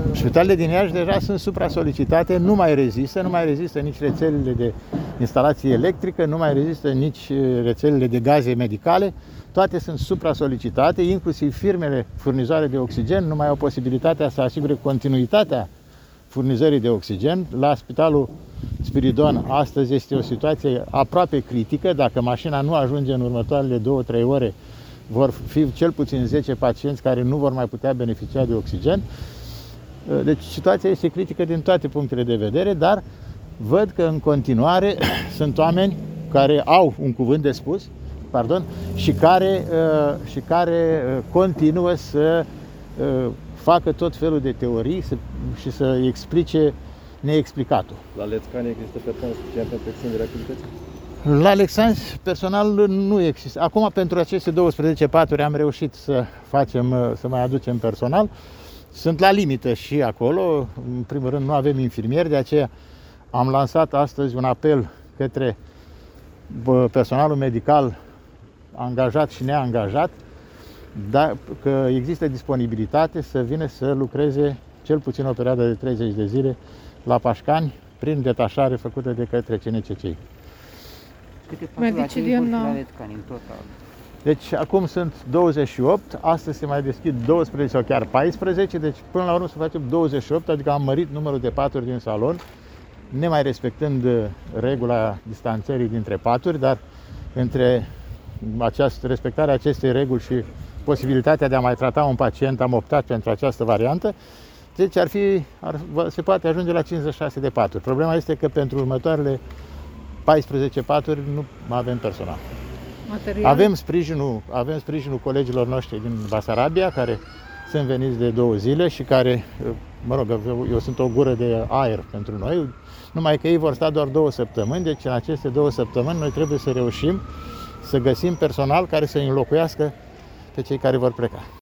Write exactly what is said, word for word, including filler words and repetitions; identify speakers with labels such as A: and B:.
A: Spitalele din Iași deja sunt supra-solicitate, nu mai rezistă, nu mai rezistă nici rețelele de instalație electrică, nu mai rezistă nici rețelele de gaze medicale, toate sunt supra-solicitate, inclusiv firmele furnizoare de oxigen nu mai au posibilitatea să asigure continuitatea furnizării de oxigen. La Spitalul Spiridon astăzi este o situație aproape critică, dacă mașina nu ajunge în următoarele două trei ore, vor fi cel puțin zece pacienți care nu vor mai putea beneficia de oxigen. Deci situația este critică din toate punctele de vedere, dar văd că în continuare sunt oameni care au un cuvânt de spus, pardon, și care, și care continuă să facă tot felul de teorii și să explice neexplicatul.
B: La Lețcani există personal suficient pentru extinderea activității?
A: La Alexandru personal nu există. Acum pentru aceste douăsprezece paturi am reușit să facem, să mai aducem personal. Sunt la limită și acolo. În primul rând nu avem infirmieri, de aceea am lansat astăzi un apel către personalul medical angajat și neangajat, dar că există disponibilitate să vină să lucreze cel puțin o perioadă de treizeci de zile la Pașcani, prin detașare făcută de către C N C C I.
C: Câte paturi din la Lețcani în total?
A: Deci acum sunt douăzeci și opt, astăzi se mai deschid douăsprezece sau chiar paisprezece, deci până la urmă să facem douăzeci și opt, adică am mărit numărul de paturi din salon, nemai respectând regula distanțării dintre paturi, dar între această, respectarea acestei reguli și posibilitatea de a mai trata un pacient am optat pentru această variantă. Deci ar fi, ar, se poate ajunge la cincizeci și șase de paturi. Problema este că pentru următoarele paisprezece paturi nu avem personal.
C: Material?
A: Avem sprijinul, avem sprijinul colegilor noștri din Basarabia, care sunt veniți de două zile și care, mă rog, eu, eu sunt o gură de aer pentru noi, numai că ei vor sta doar două săptămâni, deci în aceste două săptămâni noi trebuie să reușim să găsim personal care să înlocuiască pe cei care vor pleca.